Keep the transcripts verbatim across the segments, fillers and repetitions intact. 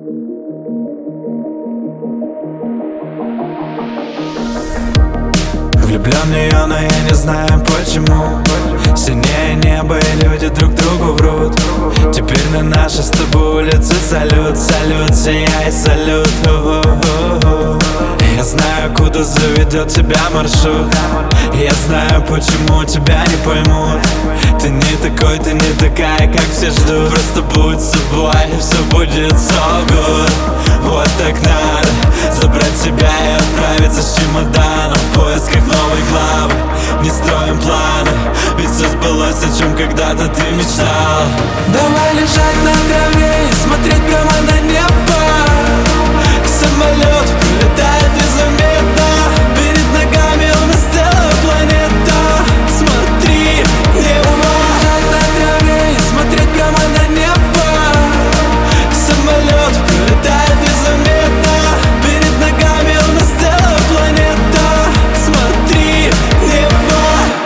Влюблен в нее, но я не знаю почему. Синее небо и люди друг другу врут. Теперь на нашей с тобой улице салют, салют, сияй, салют. У-у-у-у. Я знаю, куда заведет тебя маршрут. Я знаю, почему тебя не поймут. Ты не такой, ты не такая, как все ждут. Просто будь собой, и все будет so good. Вот так надо забрать себя и отправиться с чемоданом в поисках новой главы. Не строим планы, ведь все сбылось, о чем когда-то ты мечтал. Давай лежать на траве и смотреть прямо на небо. Самолет прилетает незаметно. Перед ногами у нас целая планета. Смотри, небо. Лежать на траве и смотреть прямо на небо. Самолет прилетает незаметно. Перед ногами у нас целая планета. Смотри, небо.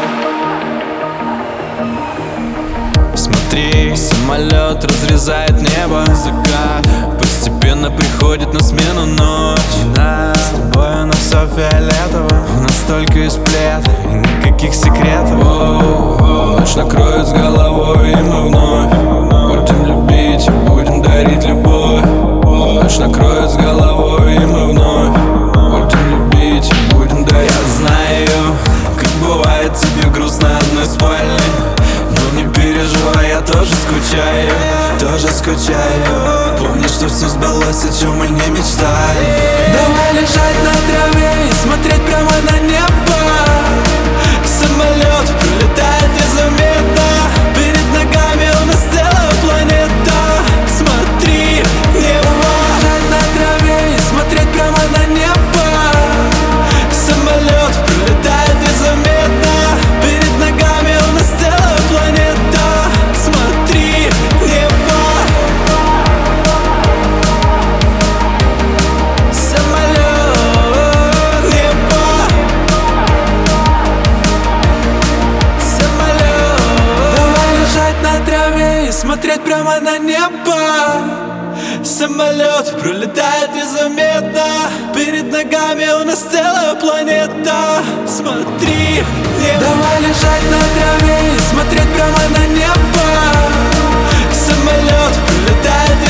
Смотри, самолет разрезает небо. Закат постепенно приходит на смену ночь. С тобой у нас все фиолетово. У нас только есть плед и никаких секретов. О-о-о. Ночь накроет с головой, и мы вновь будем любить и будем дарить любовь. Ночь накроет с головой, и мы вновь будем любить и будем дарить. Я знаю, как бывает тебе грустно одной спальни. Но не переживай, я тоже скучаю, тоже скучаю. Помни, что все сбылось, о чем мы не мечтали. Давай лежать на траве и смотреть прямо на небо. Самолет пролетает незаметно. Перед ногами у нас целая планета. Смотри, небо. Лежать на траве и смотреть прямо на небо. Самолет пролетает незаметно. Перед ногами у нас целая планета. Смотри, небо. Самолет, небо. Самолет. Давай лежать на траве и смотреть прямо на небо. Самолет пролетает незаметно. Перед ногами у нас целая планета. Смотри, небо. Давай лежать на траве и смотреть прямо на небо. Самолет пролетает